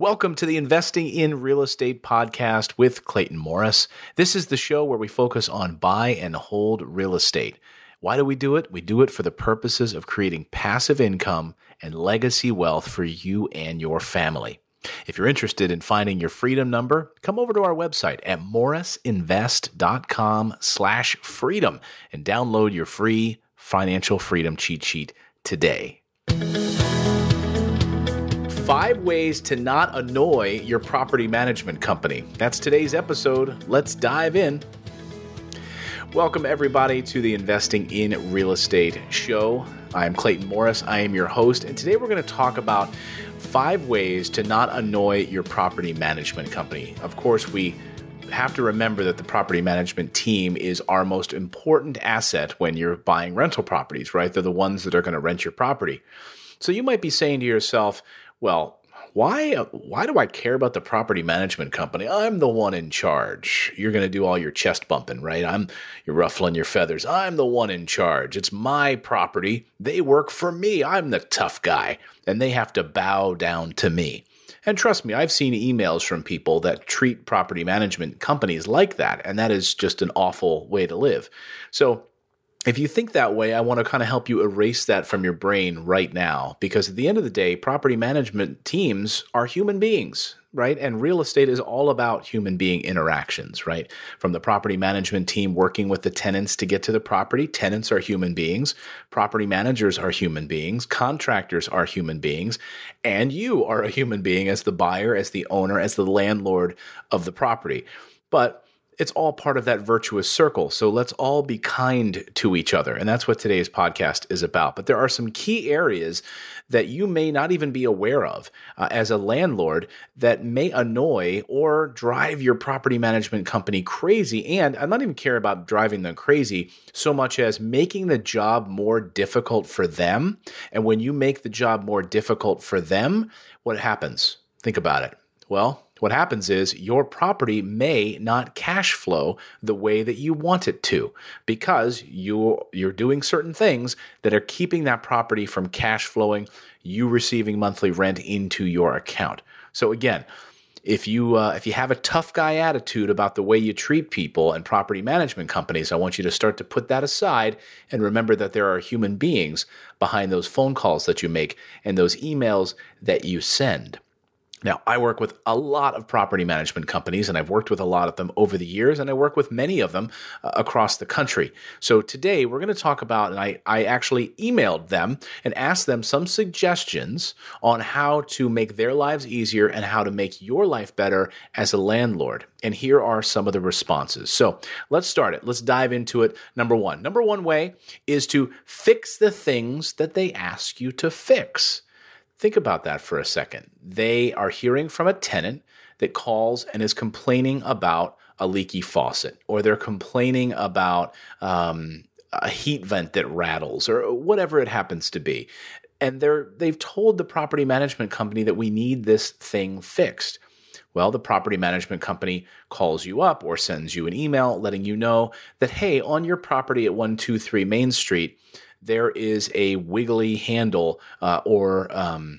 Welcome to the Investing in Real Estate podcast with Clayton Morris. This is the show where we focus on buy and hold real estate. Why do we do it? We do it for the purposes of creating passive income and legacy wealth for you and your family. If you're interested in finding your freedom number, come over to our website at morrisinvest.com/freedom and download your free financial freedom cheat sheet today. 5 ways to not annoy your property management company. That's today's episode. Let's dive in. Welcome, everybody, to the Investing in Real Estate show. I'm Clayton Morris. I am your host, and today we're going to talk about 5 ways to not annoy your property management company. Of course, we have to remember that the property management team is our most important asset when you're buying rental properties, right? They're the ones that are going to rent your property. So you might be saying to yourself, well, why do I care about the property management company? I'm the one in charge. You're going to do all your chest bumping, right? You're ruffling your feathers. I'm the one in charge. It's my property. They work for me. I'm the tough guy, and they have to bow down to me. And trust me, I've seen emails from people that treat property management companies like that, and that is just an awful way to live. So if you think that way, I want to kind of help you erase that from your brain right now, because at the end of the day, property management teams are human beings, right? And real estate is all about human being interactions, right? From the property management team working with the tenants to get to the property, tenants are human beings, property managers are human beings, contractors are human beings, and you are a human being as the buyer, as the owner, as the landlord of the property. But it's all part of that virtuous circle. So let's all be kind to each other. And that's what today's podcast is about. But there are some key areas that you may not even be aware of as a landlord that may annoy or drive your property management company crazy. And I don't even care about driving them crazy so much as making the job more difficult for them. And when you make the job more difficult for them, what happens? Think about it. Well, what happens is your property may not cash flow the way that you want it to because you're doing certain things that are keeping that property from cash flowing, you receiving monthly rent into your account. So again, if you have a tough guy attitude about the way you treat people and property management companies, I want you to start to put that aside and remember that there are human beings behind those phone calls that you make and those emails that you send. Now, I work with a lot of property management companies, and I've worked with a lot of them over the years, and I work with many of them across the country. So today, we're going to talk about, and I actually emailed them and asked them some suggestions on how to make their lives easier and how to make your life better as a landlord. And here are some of the responses. So let's start it. Let's dive into it. Number one way is to fix the things that they ask you to fix. Think about that for a second. They are hearing from a tenant that calls and is complaining about a leaky faucet, or they're complaining about a heat vent that rattles, or whatever it happens to be. And they've told the property management company that we need this thing fixed. Well, the property management company calls you up or sends you an email letting you know that, hey, on your property at 123 Main Street, there is a wiggly handle when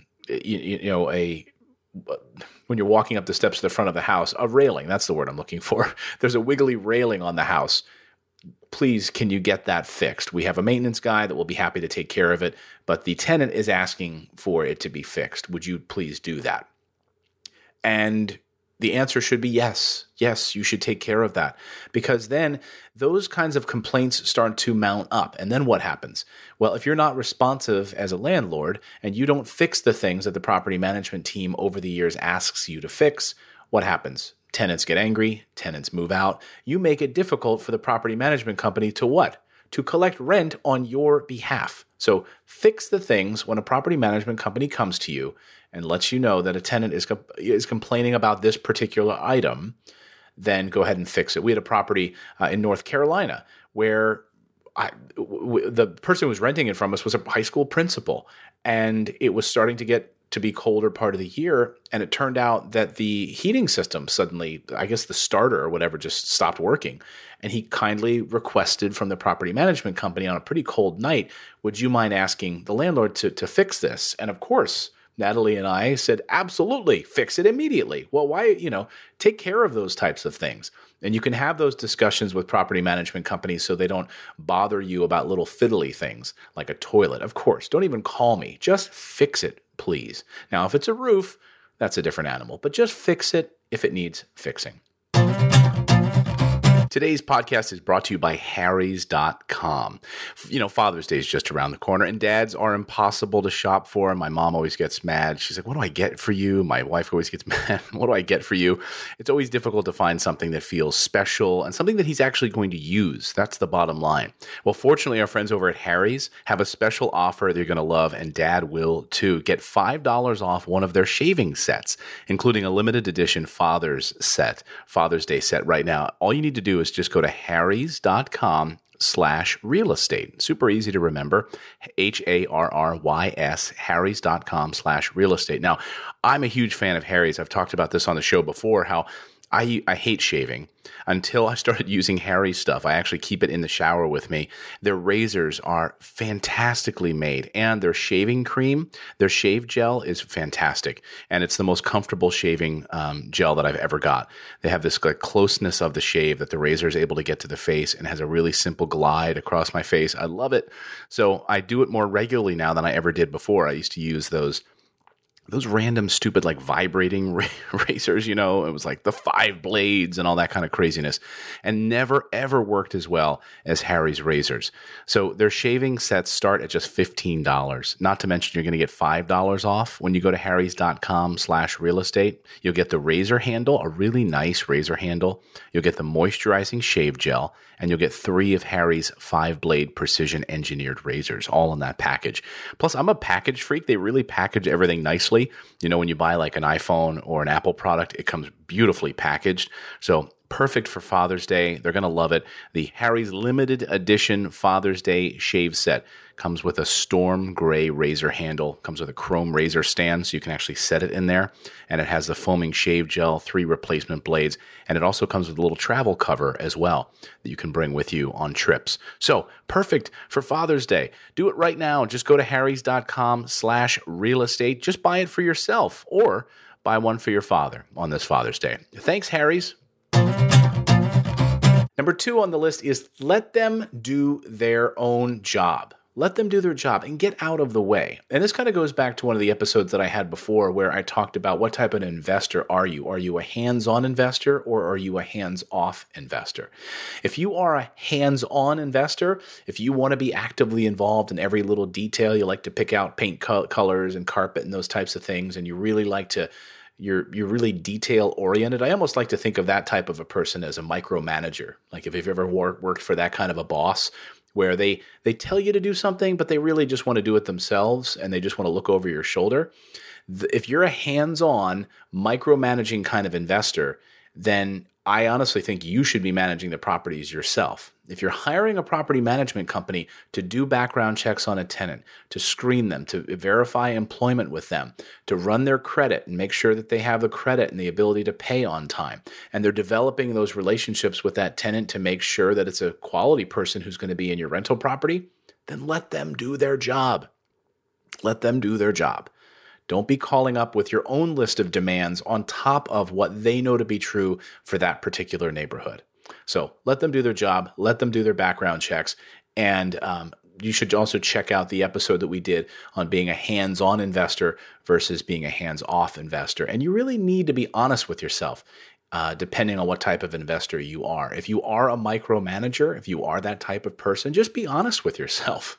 you're walking up the steps to the front of the house, a railing, that's the word I'm looking for. There's a wiggly railing on the house. Please, can you get that fixed? We have a maintenance guy that will be happy to take care of it, but the tenant is asking for it to be fixed. Would you please do that? And the answer should be yes. Yes, you should take care of that, because then those kinds of complaints start to mount up. And then what happens? Well, if you're not responsive as a landlord and you don't fix the things that the property management team over the years asks you to fix, what happens? Tenants get angry, tenants move out. You make it difficult for the property management company to what? To collect rent on your behalf. So fix the things when a property management company comes to you and lets you know that a tenant is complaining about this particular item, then go ahead and fix it. We had a property in North Carolina where the person who was renting it from us was a high school principal, and it was starting to get to be colder part of the year, and it turned out that the heating system suddenly, I guess the starter or whatever, just stopped working. And he kindly requested from the property management company on a pretty cold night, would you mind asking the landlord to fix this? And of course, Natalie and I said, absolutely, fix it immediately. Well, why, take care of those types of things. And you can have those discussions with property management companies so they don't bother you about little fiddly things like a toilet. Of course, don't even call me. Just fix it, please. Now, if it's a roof, that's a different animal, but just fix it if it needs fixing. Today's podcast is brought to you by Harrys.com. Father's Day is just around the corner, and dads are impossible to shop for. My mom always gets mad. She's like, what do I get for you? My wife always gets mad. What do I get for you? It's always difficult to find something that feels special and something that he's actually going to use. That's the bottom line. Well, fortunately, our friends over at Harry's have a special offer that you're going to love, and dad will too. Get $5 off one of their shaving sets, including a limited edition Father's Day set right now. All you need to do is just go to harrys.com/real estate. Super easy to remember. HARRYS, harrys.com/real estate. Now, I'm a huge fan of Harry's. I've talked about this on the show before, how I hate shaving until I started using Harry's stuff. I actually keep it in the shower with me. Their razors are fantastically made, and their shaving cream, their shave gel is fantastic, and it's the most comfortable shaving gel that I've ever got. They have this closeness of the shave that the razor is able to get to the face and has a really simple glide across my face. I love it. So I do it more regularly now than I ever did before. I used to use those random stupid vibrating razors, it was like the 5 blades and all that kind of craziness, and never ever worked as well as Harry's razors. So their shaving sets start at just $15. Not to mention you're going to get $5 off when you go to harrys.com/real estate. You'll get the razor handle, a really nice razor handle. You'll get the moisturizing shave gel, and you'll get 3 of Harry's 5-blade precision engineered razors, all in that package. Plus, I'm a package freak. They really package everything nicely. When you buy an iPhone or an Apple product, it comes beautifully packaged. So perfect for Father's Day. They're going to love it. The Harry's limited edition Father's Day shave set comes with a storm gray razor handle, comes with a chrome razor stand so you can actually set it in there, and it has the foaming shave gel, 3 replacement blades, and it also comes with a little travel cover as well that you can bring with you on trips. So perfect for Father's Day. Do it right now. Just go to harrys.com/real estate. Just buy it for yourself or buy one for your father on this Father's Day. Thanks, Harry's. Number 2 on the list is let them do their own job. Let them do their job and get out of the way. And this kind of goes back to one of the episodes that I had before where I talked about what type of an investor are you? Are you a hands-on investor or are you a hands-off investor? If you are a hands-on investor, if you want to be actively involved in every little detail, you like to pick out paint colors and carpet and those types of things, and you really like to you're really detail oriented. I almost like to think of that type of a person as a micromanager. Like if you've ever worked for that kind of a boss, where they tell you to do something, but they really just want to do it themselves and they just want to look over your shoulder. If you're a hands-on, micromanaging kind of investor, then I honestly think you should be managing the properties yourself. If you're hiring a property management company to do background checks on a tenant, to screen them, to verify employment with them, to run their credit and make sure that they have the credit and the ability to pay on time, and they're developing those relationships with that tenant to make sure that it's a quality person who's going to be in your rental property, then let them do their job. Let them do their job. Don't be calling up with your own list of demands on top of what they know to be true for that particular neighborhood. So let them do their job, let them do their background checks, and you should also check out the episode that we did on being a hands-on investor versus being a hands-off investor. And you really need to be honest with yourself, depending on what type of investor you are. If you are a micromanager, if you are that type of person, just be honest with yourself.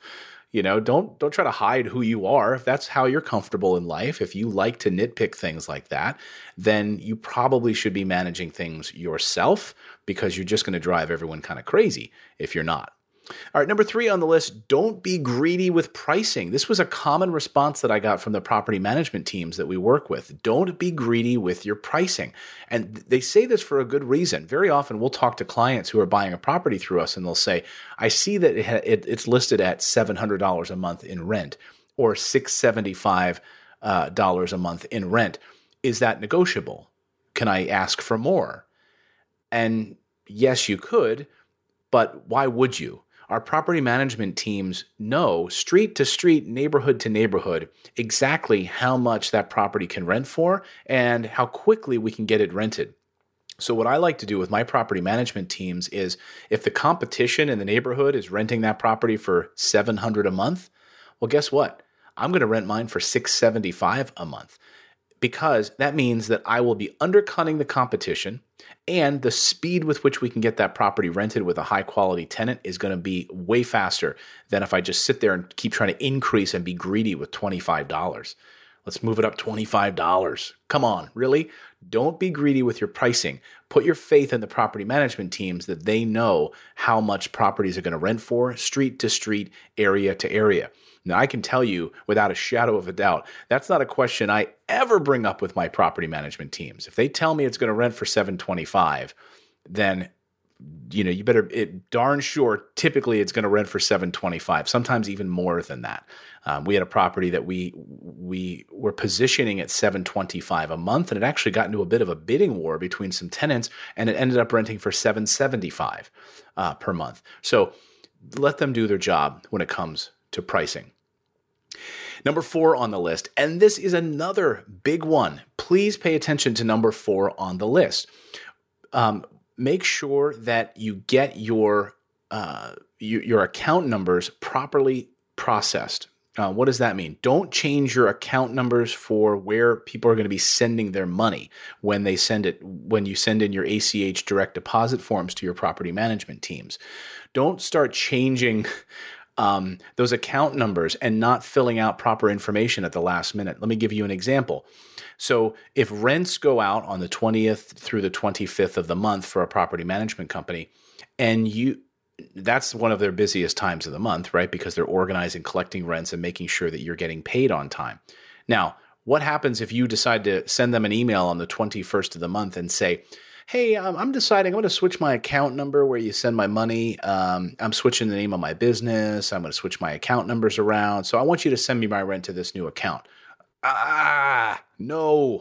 Don't try to hide who you are. If that's how you're comfortable in life, if you like to nitpick things like that, then you probably should be managing things yourself, because you're just going to drive everyone kind of crazy if you're not. All right, number 3 on the list, don't be greedy with pricing. This was a common response that I got from the property management teams that we work with. Don't be greedy with your pricing. And they say this for a good reason. Very often we'll talk to clients who are buying a property through us and they'll say, I see that it's listed at $700 a month in rent or $675 a month in rent. Is that negotiable? Can I ask for more? And yes, you could, but why would you? Our property management teams know street to street, neighborhood to neighborhood, exactly how much that property can rent for and how quickly we can get it rented. So what I like to do with my property management teams is if the competition in the neighborhood is renting that property for $700 a month, well, guess what? I'm going to rent mine for $675 a month, because that means that I will be undercutting the competition, and the speed with which we can get that property rented with a high quality tenant is going to be way faster than if I just sit there and keep trying to increase and be greedy with $25. Let's move it up $25. Come on, really? Don't be greedy with your pricing. Put your faith in the property management teams that they know how much properties are going to rent for, street to street, area to area. Now, I can tell you without a shadow of a doubt, that's not a question I ever bring up with my property management teams. If they tell me it's going to rent for $725, then you better, darn sure, typically it's going to rent for $725, sometimes even more than that. We had a property that we were positioning at $725 a month, and it actually got into a bit of a bidding war between some tenants, and it ended up renting for $775 per month. So let them do their job when it comes to pricing. Number 4 on the list, and this is another big one. Please pay attention to number 4 on the list. Make sure that you get your account numbers properly processed. What does that mean? Don't change your account numbers for where people are going to be sending their money when you send in your ACH direct deposit forms to your property management teams. Don't start changing those account numbers and not filling out proper information at the last minute. Let me give you an example. So if rents go out on the 20th through the 25th of the month for a property management company, and that's one of their busiest times of the month, right? Because they're organizing, collecting rents, and making sure that you're getting paid on time. Now, what happens if you decide to send them an email on the 21st of the month and say, hey, I'm deciding I'm going to switch my account number where you send my money. I'm switching the name of my business. I'm going to switch my account numbers around. So I want you to send me my rent to this new account. No.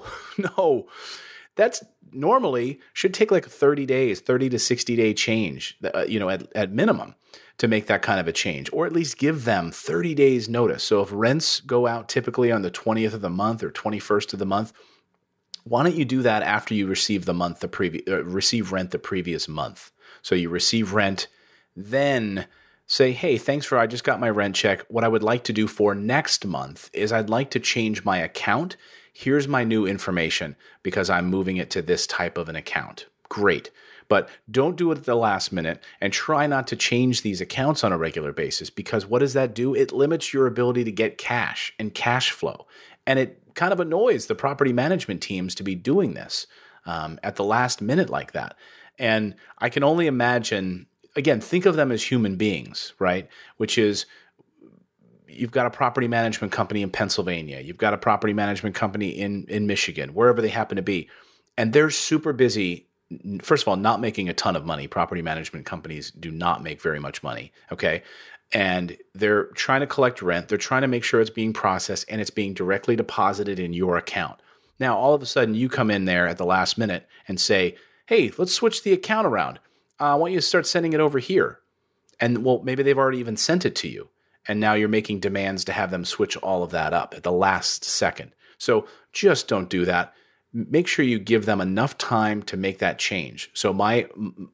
That's normally should take like 30 days, 30 to 60 day change, at minimum to make that kind of a change, or at least give them 30 days notice. So if rents go out typically on the 20th of the month or 21st of the month, why don't you do that after you receive receive rent the previous month? So you receive rent, then say, hey, I just got my rent check. What I would like to do for next month is I'd like to change my account. Here's my new information because I'm moving it to this type of an account. Great. But don't do it at the last minute, and try not to change these accounts on a regular basis, because what does that do? It limits your ability to get cash and cash flow. And it kind of annoys the property management teams to be doing this at the last minute like that. And I can only imagine, again, think of them as human beings, right? Which is, you've got a property management company in Pennsylvania. You've got a property management company in Michigan, wherever they happen to be. And they're super busy, first of all, not making a ton of money. Property management companies do not make very much money, okay? And they're trying to collect rent. They're trying to make sure it's being processed and it's being directly deposited in your account. Now, all of a sudden, you come in there at the last minute and say, hey, let's switch the account around. I want you to start sending it over here. And well, maybe they've already even sent it to you. And now you're making demands to have them switch all of that up at the last second. So just don't do that. Make sure you give them enough time to make that change. So my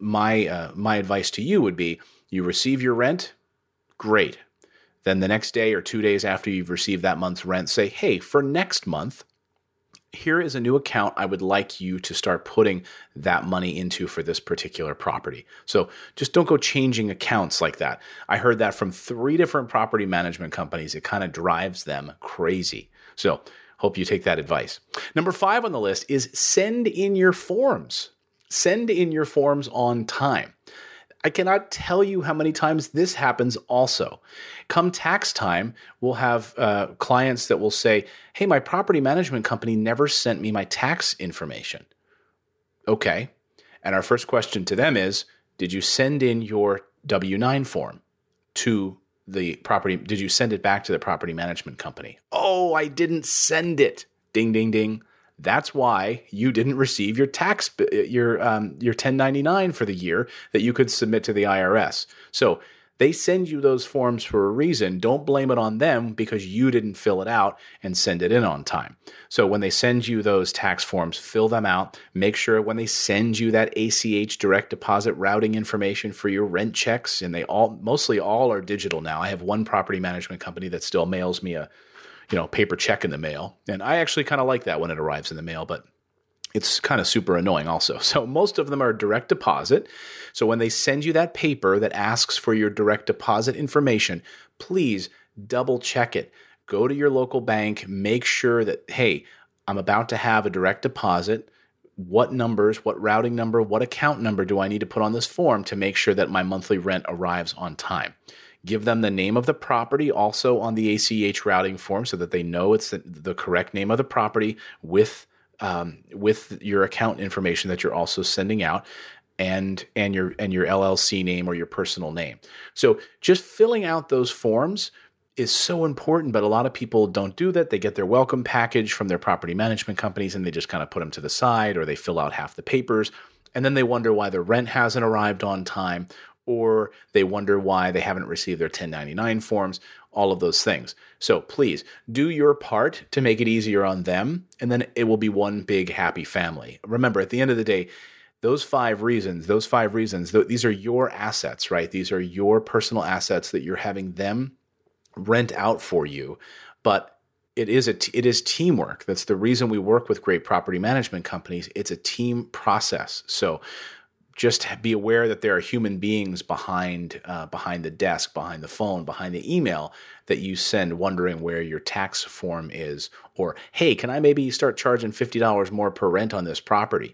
advice to you would be, you receive your rent, great. Then the next day or 2 days after you've received that month's rent, say, hey, for next month, here is a new account I would like you to start putting that money into for this particular property. So just don't go changing accounts like that. I heard that from 3 different property management companies. It kind of drives them crazy. So hope you take that advice. Number 5 on the list is send in your forms. Send in your forms on time. I cannot tell you how many times this happens also. Come tax time, we'll have clients that will say, hey, my property management company never sent me my tax information. Okay. And our first question to them is, did you send in your W-9 form to the property? Did you send it back to the property management company? Oh, I didn't send it. Ding, ding, ding. That's why you didn't receive your your 1099 for the year that you could submit to the IRS. So They send you those forms for a reason. Don't blame it on them because you didn't fill it out and send it in on time. So when they send you those tax forms, fill them out. Make sure when they send you that ACH direct deposit routing information for your rent checks, and mostly all are digital now. I have one property management company that still mails me a paper check in the mail. And I actually kind of like that when it arrives in the mail, but it's kind of super annoying also. So most of them are direct deposit. So when they send you that paper that asks for your direct deposit information, please double check it. Go to your local bank, make sure that, hey, I'm about to have a direct deposit. What numbers, what routing number, what account number do I need to put on this form to make sure that my monthly rent arrives on time? Give them the name of the property also on the ACH routing form so that they know it's the correct name of the property with your account information that you're also sending out, and your LLC name or your personal name. So just filling out those forms is so important, but a lot of people don't do that. They get their welcome package from their property management companies and they just kind of put them to the side, or they fill out half the papers, and then they wonder why their rent hasn't arrived on time, or they wonder why they haven't received their 1099 forms, all of those things. So please do your part to make it easier on them, and then it will be one big happy family. Remember, at the end of the day, those five reasons, these are your assets, right? These are your personal assets that you're having them rent out for you. But it is teamwork. That's the reason we work with great property management companies. It's a team process. So just be aware that there are human beings behind the desk, behind the phone, behind the email that you send wondering where your tax form is, or, hey, can I maybe start charging $50 more per rent on this property?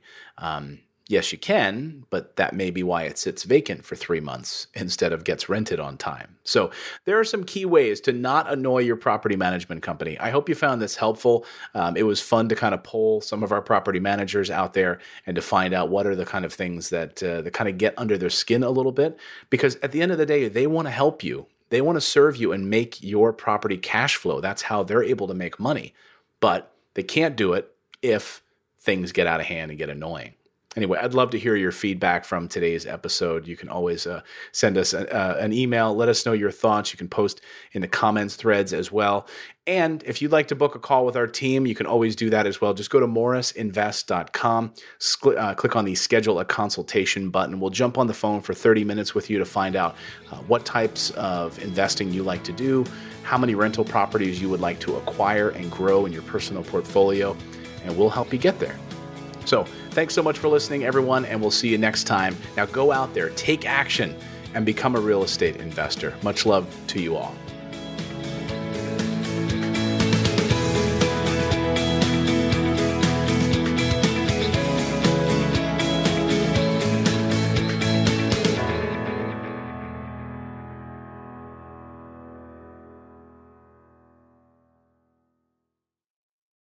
Yes, you can, but that may be why it sits vacant for 3 months instead of gets rented on time. So there are some key ways to not annoy your property management company. I hope you found this helpful. It was fun to kind of poll some of our property managers out there and to find out what are the kind of things that kind of get under their skin a little bit, because at the end of the day, they want to help you. They want to serve you and make your property cash flow. That's how they're able to make money. But they can't do it if things get out of hand and get annoying. Anyway, I'd love to hear your feedback from today's episode. You can always send us an email. Let us know your thoughts. You can post in the comments threads as well. And if you'd like to book a call with our team, you can always do that as well. Just go to morrisinvest.com, click on the schedule a consultation button. We'll jump on the phone for 30 minutes with you to find out what types of investing you like to do, how many rental properties you would like to acquire and grow in your personal portfolio, and we'll help you get there. So thanks so much for listening, everyone, and we'll see you next time. Now go out there, take action, and become a real estate investor. Much love to you all.